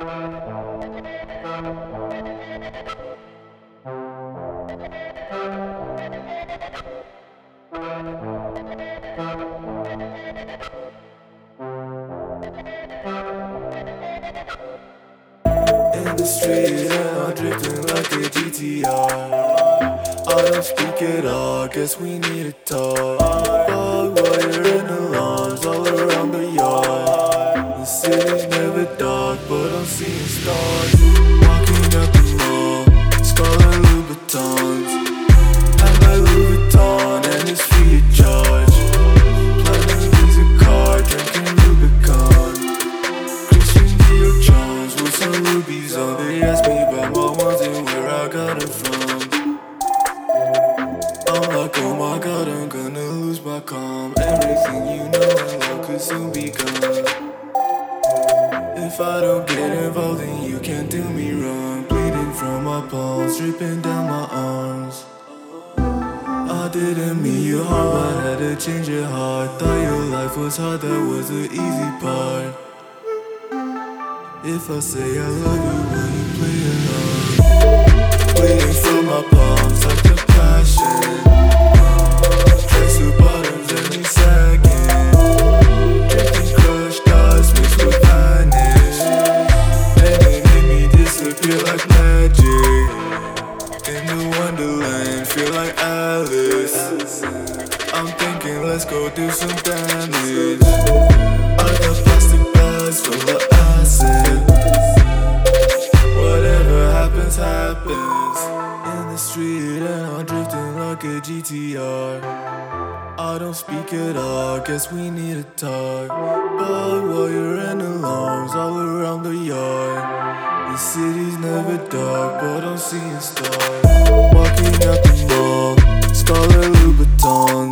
In the street and I'm drifting like a GTR. I don't speak at all, guess we need to talk. Barbed wire and alarms all around the yard. The city's never dark, but I'm seeing stars. Walking out the mall, Scarlet Louboutins. I'm like Louis Vuitton and it's free of charge. Platinum Visa card, drinking Rubicon. Christian Dior Jones with some rubies on. They ask me about my ones and where I got them from. I'm like, oh my god, I'm gonna lose my calm. Everything you know and love could soon be gone. If I don't get involved, then you can't do me wrong. Bleeding from my palms, dripping down my arms. I didn't mean you harm, I had to change your heart. Thought your life was hard, that was the easy part. If I say I love you, will you play along? Bleeding from my palms like the passion. Tracksuit bottoms and me sagging. Drinking crushed ice mixed with vanish. And it made me disappear like magic. In the wonderland, feel like Alice. I'm thinking let's go do some damage. I got plastic bags full of acid. Whatever happens, happens. In the street and I'm drifting like a GTR. I don't speak at all, guess we need to talk. Barbed wire and alarms all around the yard. The city's never dark, but I'm seeing stars. Walking out the mall, Scarlet Louboutins.